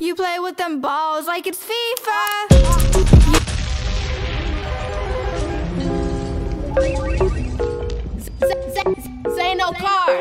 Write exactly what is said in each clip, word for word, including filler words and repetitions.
You play with them balls like it's FIFA. Say no car.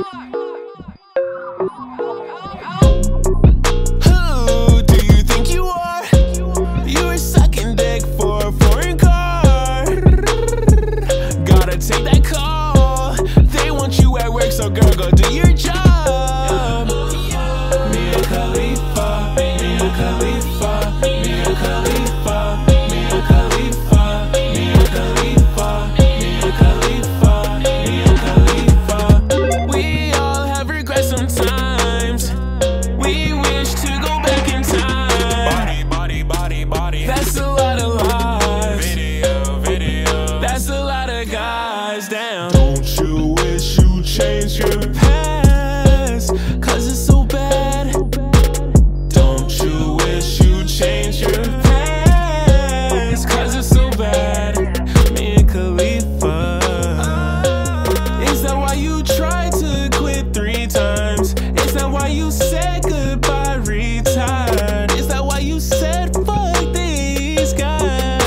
Who do you think you are? You were sucking dick for a foreign car. Gotta take that call. They want you at work, so girl, go do your job. Mia Khalifa, Mia Khalifa, Mia Khalifa, Mia Khalifa, Mia Khalifa, Mia Khalifa, Mia Khalifa. We all have regrets sometimes. We wish to go back in time. Body, body, body, body. That's a lot of lies. Video, video. That's a lot of guys down. Don't you wish you changed your past? Cause it's so bad. Don't you wish you changed your past? Cause it's so bad. Mia Khalifa. Is that why you tried to quit three times? Is that why you said goodbye, retired? Is that why you said fuck these guys?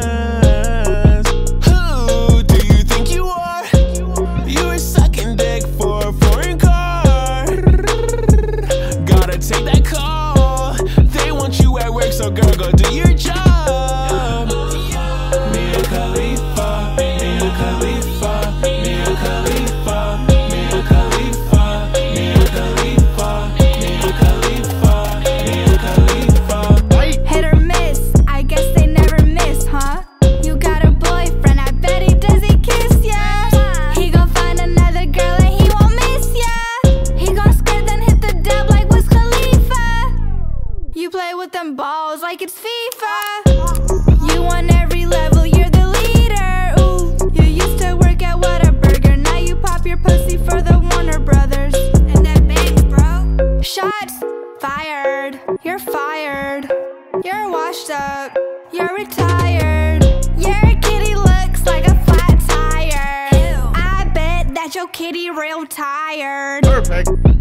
Who do you think you are? You were sucking dick for a foreign car. Gotta take that call. They want you at work, so girl, go do your job. Mia Khalifa, Mia Khalifa, Mia Khalifa, Mia Khalifa, Mia Khalifa, Mia Khalifa, Mia Khalifa. Hit or miss, I guess they never miss, huh? You got a boyfriend, I bet he does he kiss ya. He gon' find another girl and he won't miss ya. He gon' skirt then hit the dub like Wiz Khalifa. You play with them balls like it's FIFA. You on every level, you're the leader. Ooh, you used to work at Whataburger, now you pop your pussy for the Warner Brothers. And that bangs, bro. Shots fired. You're fired. You're washed up. You're retired. Your kitty looks like a flat tire. Ew. I bet that your kitty real tired. Perfect.